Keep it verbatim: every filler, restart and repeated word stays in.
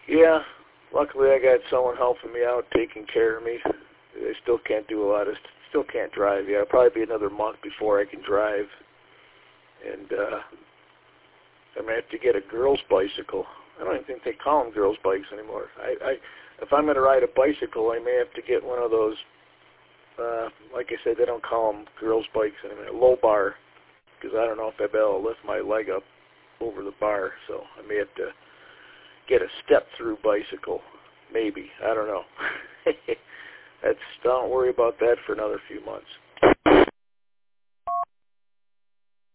Yeah, luckily I got someone helping me out, taking care of me. I still can't do a lot of, still can't drive. Yeah, it'll probably be another month before I can drive. And uh, I'm going to have to get a girl's bicycle. I don't even think they call them girls' bikes anymore. I, I, if I'm going to ride a bicycle, I may have to get one of those, uh, like I said, they don't call them girls' bikes anymore, low bar, because I don't know if I'll be able to lift my leg up over the bar, so I may have to get a step-through bicycle, maybe. I don't know. That's, don't worry about that for another few months.